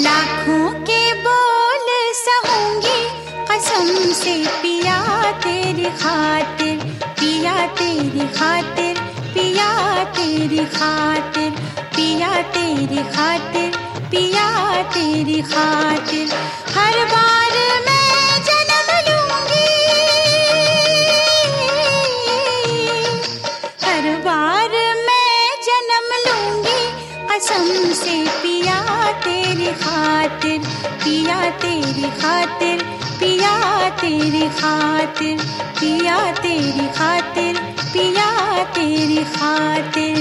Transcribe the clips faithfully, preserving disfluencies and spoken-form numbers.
लाखों के बोल सहूंगी कसम से पिया तेरी खातिर, पिया तेरी खातिर, पिया तेरी खातिर, पिया तेरी खातिर, पिया तेरी खातिर। हर बार मैं जन्म लूंगी, हर बार मैं जन्म लूंगी कसम से पिया तेरी खातिर, पिया तेरी खातिर, पिया तेरी खातिर, पिया तेरी खातिर, पिया तेरी खातिर।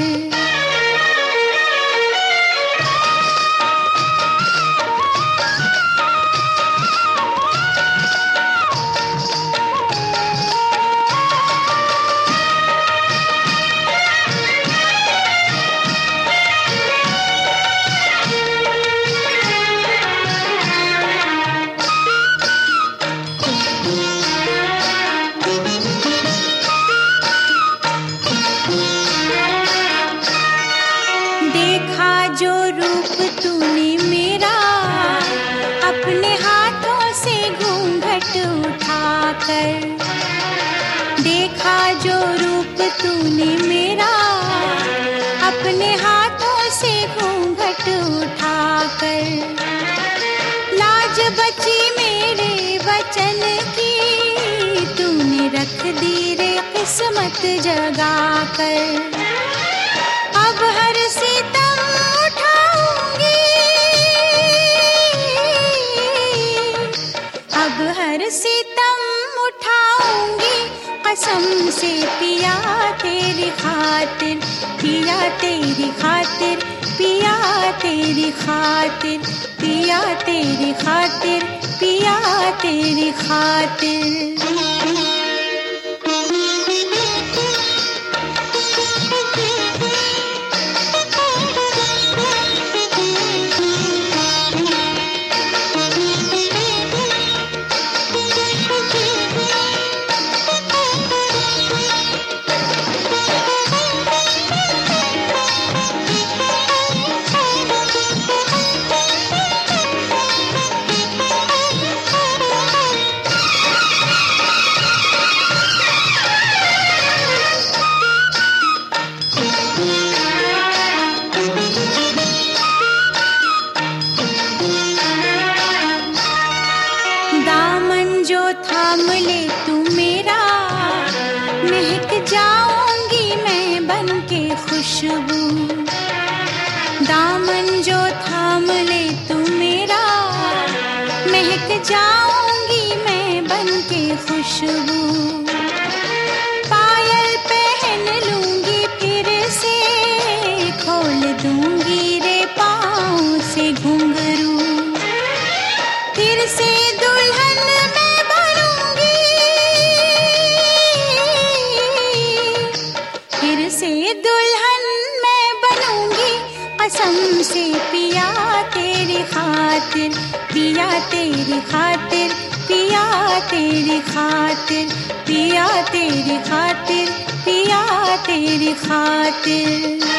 देखा जो रूप तूने मेरा अपने हाथों से घूंघट उठाकर, देखा जो रूप तूने मेरा अपने हाथों से घूंघट उठाकर। लाज बची मेरे वचन की तूने रख दी रे किस्मत जगाकर। अब हर सितम उठाऊंगी, अब हर सितम उठाऊंगी कसम से पिया तेरी खातिर, पिया तेरी खातिर, पिया तेरी खातिर, पिया तेरी खातिर, पिया तेरी खातिर। दामन जो थाम ले तू मेरा महक जाऊंगी मैं बन के खुशबू। दामन जो थाम ले तू मेरा महक जाऊंगी मैं बन के खुशबू। पायल पहन लूंगी फिर से, खोल दूंगी रे पाँव से घुंघरू। फिर से दुल्हन मैं बनूंगी, फिर से दुल्हन मैं बनूंगी कसम से पिया तेरी खातिर, पिया तेरी खातिर, पिया तेरी खातिर, पिया तेरी खातिर, पिया तेरी खातिर।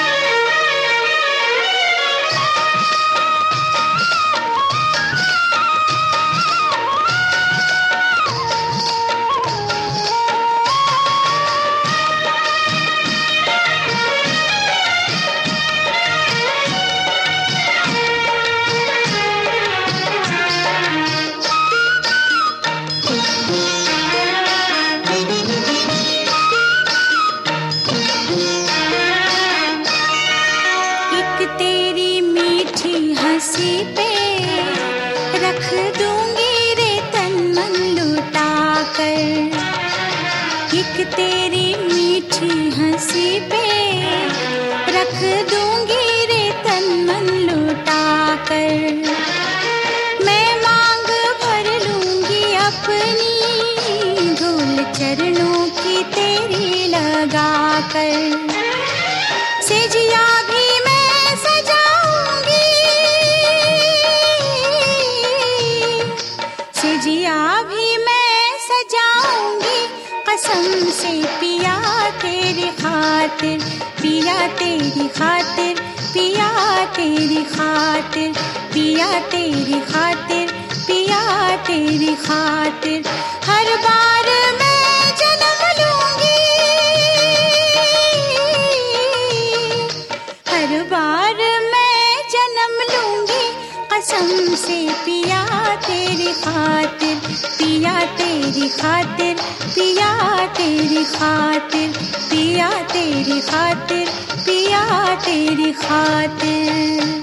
हंसी पे रख दूंगी रे तन मन लुटा कर, एक तेरी मीठी हंसी पे रख दूंगी रे तन मन लुटा कर। मैं मांग भर लूंगी अपनी धूल चरणों की तेरी लगा कर। सेजिया भी मैं सजाऊंगी, सेजिया भी मैं सजाऊंगी कसम से पिया तेरी खातिर, पिया तेरी खातिर, पिया तेरी खातिर, पिया तेरी खातिर, पिया तेरी खातिर। हर बार मैं जन्म लूंगी, हर बार मैं जन्म लूंगी कसम से पिया तेरी खातिर, पिया तेरी खातिर, पिया तेरी खातिर, पिया तेरी खातिर, पिया तेरी खातिर।